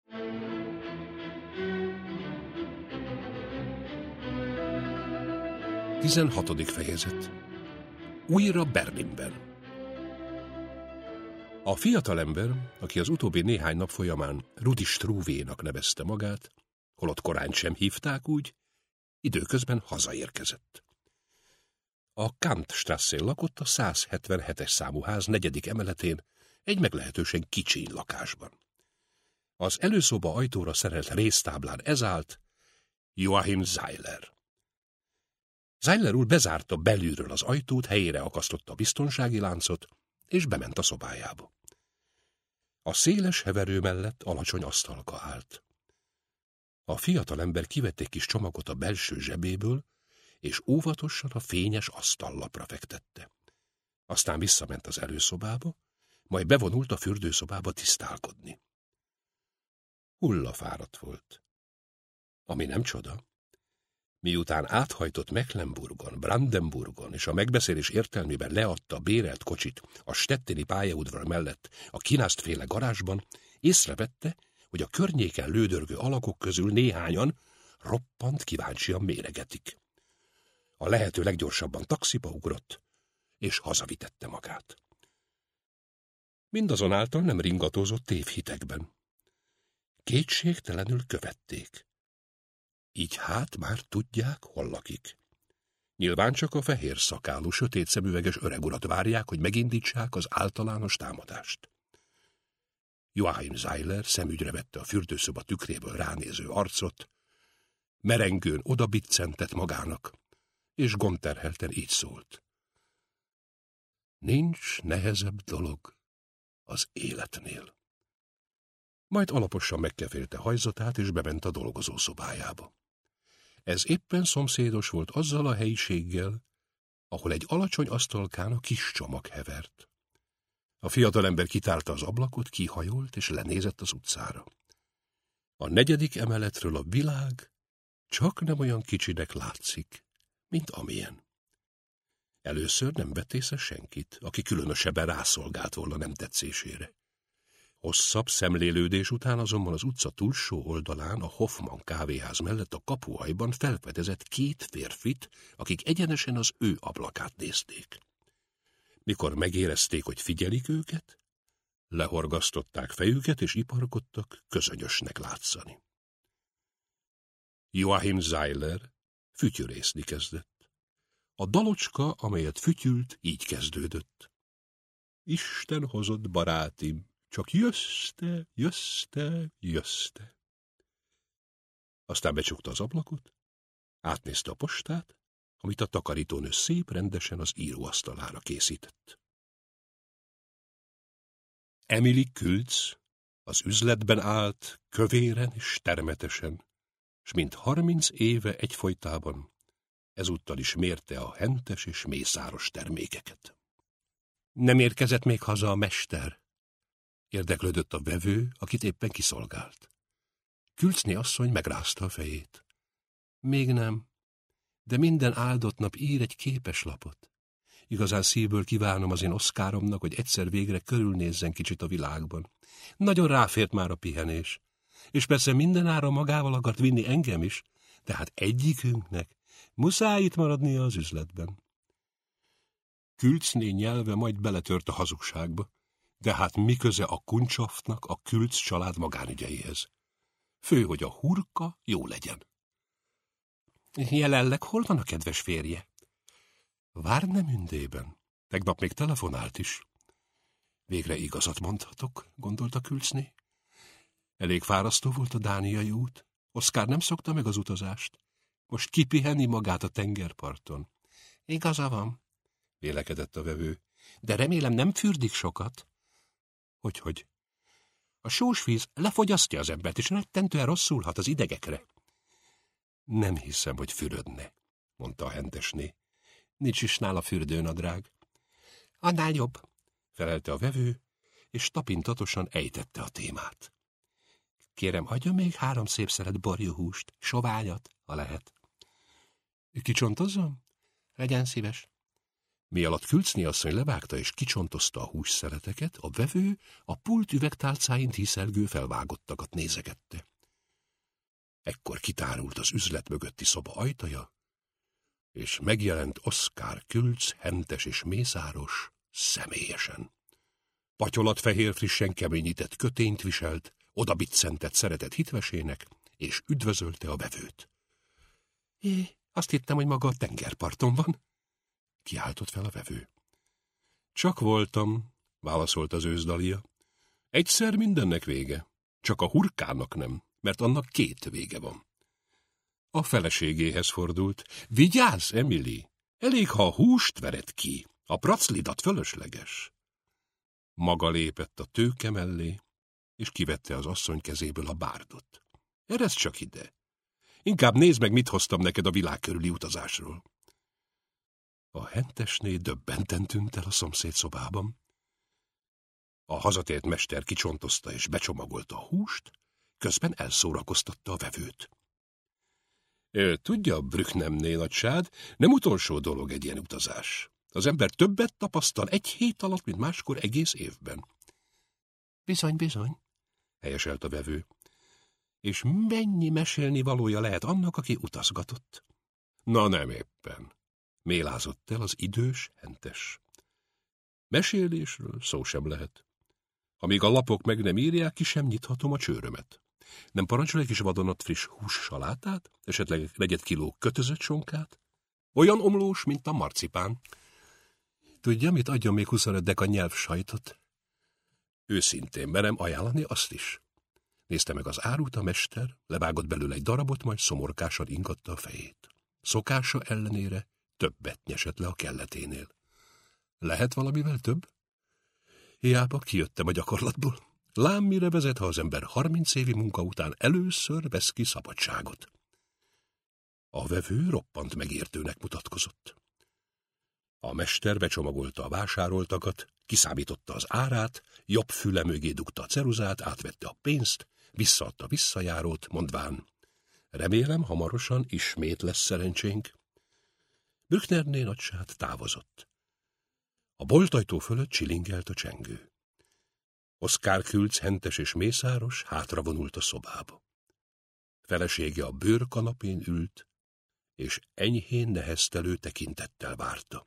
16. fejezet. Újra Berlinben. A fiatalember, aki az utóbbi néhány nap folyamán Rudi Struvénak nevezte magát, holott korán sem hívták úgy, időközben hazaérkezett. A Kantstrasszén lakott a 177-es számú ház 4. emeletén, egy meglehetősen kicsiny lakásban. Az előszoba ajtóra szerelt résztáblán ez állt: Joachim Seiler. Seiler úr bezárta belülről az ajtót, helyére akasztotta a biztonsági láncot, és bement a szobájába. A széles heverő mellett alacsony asztalka állt. A fiatalember kivett egy kis csomagot a belső zsebéből, és óvatosan a fényes asztallapra fektette. Aztán visszament az előszobába, majd bevonult a fürdőszobába tisztálkodni. Hullafáradt volt. Ami nem csoda. Miután áthajtott Mecklenburgon, Brandenburgon, és a megbeszélés értelmében leadta a bérelt kocsit a stettini pályaudvar mellett a Kinast-féle garázsban, észrevette, hogy a környéken lődörgő alakok közül néhányan roppant kíváncsian méregetik. A lehető leggyorsabban taxiba ugrott, és hazavitette magát. Mindazonáltal nem ringatózott tévhitekben. Kétségtelenül követték. Így hát már tudják, hol lakik. Nyilván csak a fehér szakálú, sötét szemüveges öregurat várják, hogy megindítsák az általános támadást. Joachim Seiler szemügyre vette a fürdőszoba tükréből ránéző arcot, merengőn odabiccentett magának, és gondterhelten így szólt: nincs nehezebb dolog az életnél. Majd alaposan megkefélte hajzatát, és bement a dolgozószobájába. Ez éppen szomszédos volt azzal a helyiséggel, ahol egy alacsony asztalkán a kis csomag hevert. A fiatalember kitárta az ablakot, kihajolt, és lenézett az utcára. A 4. emeletről a világ csak nem olyan kicsinek látszik, mint amilyen. Először nem vett észre senkit, aki különösebben rászolgált volna nem tetszésére. Hosszabb szemlélődés után azonban az utca túlsó oldalán, a Hoffman kávéház mellett a kapuajban felfedezett 2 férfit, akik egyenesen az ő ablakát nézték. Mikor megérezték, hogy figyelik őket, lehorgasztották fejüket és iparkodtak közönyösnek látszani. Joachim Seiler fütyörészni kezdett. A dalocska, amelyet fütyült, így kezdődött: Isten hozott, barátim, csak jösste, jösste, jösste. Aztán becsukta az ablakot, átnézte a postát, amit a takarítónő szép rendesen az íróasztalára készített. Emily Külz az üzletben állt, kövéren és termetesen, s mint 30 éve egyfolytában ezúttal is mérte a hentes és mészáros termékeket. Nem érkezett még haza a mester? Érdeklődött a vevő, akit éppen kiszolgált. Külcné asszony megrázta a fejét. Még nem, de minden áldott nap ír egy képeslapot. Igazán szívből kívánom az én Oszkáromnak, hogy egyszer végre körülnézzen kicsit a világban. Nagyon ráfért már a pihenés, és persze mindenáron magával akart vinni engem is, tehát egyikünknek muszáj itt maradnia az üzletben. Külcné nyelve majd beletört a hazugságba, de hát mi köze a Kuncsafnak a Külc család magánügyeihez? Fő, hogy a hurka jó legyen. Jelenleg hol van a kedves férje? Várnemündében. Tegnap még telefonált is. Végre igazat mondhatok, gondolta Külcné. Elég fárasztó volt a dániai út. Oszkár nem szokta meg az utazást. Most kipihenni magát a tengerparton. Igaza van, vélekedett a vevő, de remélem nem fürdik sokat. Hogyhogy? A sós víz lefogyasztja az embert, és rettentően rosszul hat az idegekre. Nem hiszem, hogy fürödne, mondta a hentesné. Nincs is nála fürdőnadrág. Annál jobb, felelte a vevő, és tapintatosan ejtette a témát. Kérem, adja még 3 szép szelet borjuhúst, soványat, ha lehet. Kicsontozzam? Legyen szíves. Mialatt Külcné asszony levágta és kicsontozta a hússzeleteket, a vevő a pult üvegtálcáin díszelgő felvágottakat nézegette. Ekkor kitárult az üzlet mögötti szoba ajtaja, és megjelent Oszkár Külc, hentes és mészáros személyesen. Patyolatfehér frissen keményített kötényt viselt, odabiccentett szeretett hitvesének, és üdvözölte a vevőt. Azt hittem, hogy maga a tengerparton van, kiáltott fel a vevő. Csak voltam, válaszolt az őszdalia. Egyszer mindennek vége, csak a hurkának nem, mert annak 2 vége van. A feleségéhez fordult. Vigyázz, Emily! Elég, ha a húst vered ki, a praclidat fölösleges. Maga lépett a tőke mellé, és kivette az asszony kezéből a bárdot. Eresz csak ide. Inkább nézd meg, mit hoztam neked a világ körüli utazásról. A hentesné döbbenten tűnt el a szomszéd szobában. A hazatért mester kicsontozta és becsomagolta a húst, közben elszórakoztatta a vevőt. Tudja, Brücknemné nagysád, nem utolsó dolog egy ilyen utazás. Az ember többet tapasztal 1 hét alatt, mint máskor egész évben. Bizony, bizony, helyeselt a vevő. És mennyi mesélni valója lehet annak, aki utazgatott? Na nem éppen, mélázott el az idős hentes. Mesélésről szó sem lehet. Amíg a lapok meg nem írják, ki sem nyithatom a csőrömet. Nem parancsol egy kis vadonat friss hússalátát, esetleg 4 kiló kötözött sonkát? Olyan omlós, mint a marcipán. Tudja, mit adjon még 25 deka nyelvsajtot? Őszintén merem ajánlani azt is. Nézte meg az árut a mester, levágott belőle egy darabot, majd szomorkásan ingatta a fejét. Szokása ellenére többet nyesett le a kelleténél. Lehet valamivel több? Hiába kijöttem a gyakorlatból. Lám mire vezet, ha az ember 30 évi munka után először vesz ki szabadságot. A vevő roppant megértőnek mutatkozott. A mester becsomagolta a vásároltakat, kiszámította az árát, jobb füle mögé dugta a ceruzát, átvette a pénzt, visszaadta visszajárót, mondván, remélem hamarosan ismét lesz szerencsénk. Brücknerné nagysád távozott. A boltajtó fölött csilingelt a csengő. Oszkár Külc hentes és mészáros hátravonult a szobába. Felesége a bőrkanapén ült, és enyhén neheztelő tekintettel várta.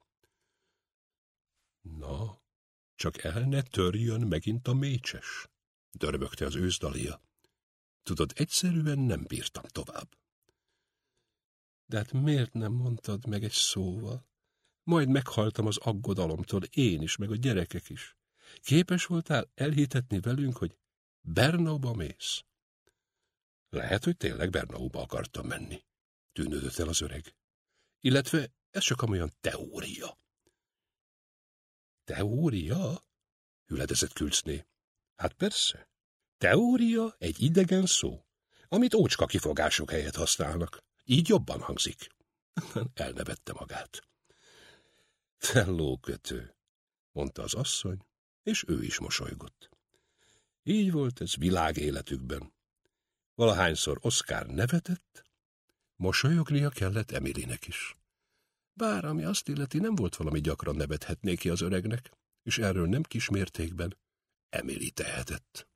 Na, csak el ne törjön megint a mécses, dörmögte az őszdalia. Tudod, egyszerűen nem bírtam tovább. De hát miért nem mondtad meg egy szóval? Majd meghaltam az aggodalomtól, én is, meg a gyerekek is. Képes voltál elhitetni velünk, hogy Bernauba mész? Lehet, hogy tényleg Bernauba akartam menni, tűnődött el az öreg. Illetve ez csak amolyan teória. Teória? Hüledezett Külcné. Hát persze. Teória egy idegen szó, amit ócska kifogások helyett használnak. Így jobban hangzik. Elnevette magát. Te lókötő, mondta az asszony, és ő is mosolygott. Így volt ez világéletükben. Valahányszor Oszkár nevetett, mosolyognia kellett Emilynek is. Bár ami azt illeti, nem volt valami gyakran nevethetné ki az öregnek, és erről nem kis mértékben Emily tehetett.